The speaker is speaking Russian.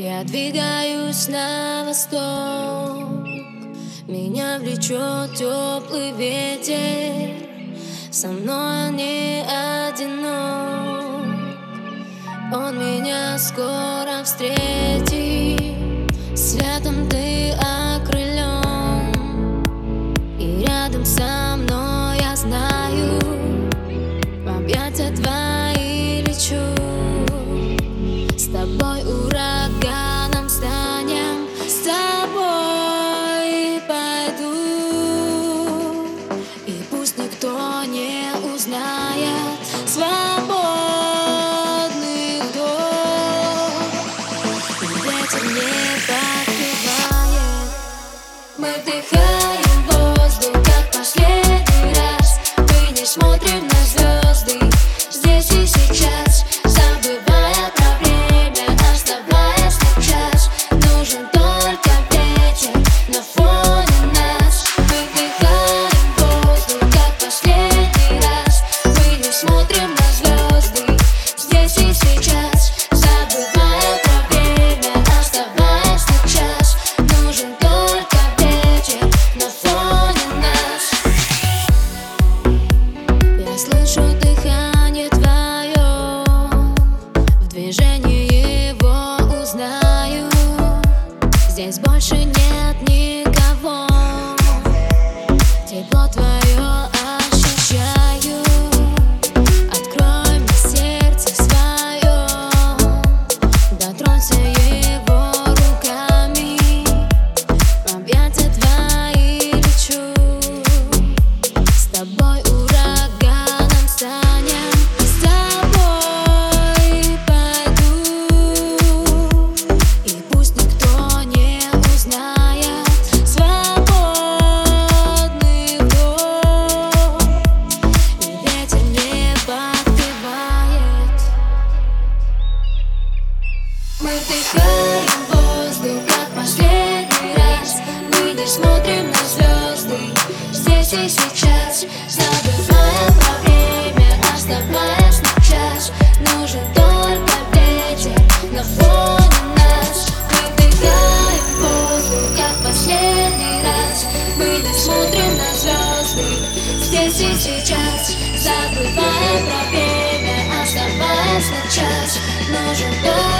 Я двигаюсь на восток, меня влечет теплый ветер, со мной он не одинок. Он меня скоро встретит, светом ты окрылен, и рядом со мной я знаю, в объятия твои лечу. С тобой ураганом станем, с тобой пойду, и пусть никто не узнает. Свободный вдох, и ветер не подпевает. Мы вдыхаем воздух, как последний раз. Мы не смотрим на звезды здесь и сейчас, забывая про время, оставаясь на час. Нужен только ветер на фоне нас. Мы вдыхаем воздух, как последний раз. Мы не смотрим на звезды здесь и сейчас, забывая про время, оставаясь на час. Нужен только ветер на фоне нас. Я слышу дыхание твое, в движении его узнаю. Здесь больше нет никого, тепло твое ощущаю. Открой мне сердце свое, дотронься его руками, в объятия твои лечу. С тобой ураганом станем, с тобой пойду, и пусть никто не узнает. Свободный вдох, и ветер не подпевает. Мы вдыхаем воздух, как последний раз. Мы не смотрим на звезды здесь и сейчас, забывая про время, оставаясь на час. Нужен только ветер на фоне нас. Мы вдыхаем воздух, как последний раз. Мы не смотрим на звезды здесь и сейчас, забывая про время, оставаясь на час. Нужен только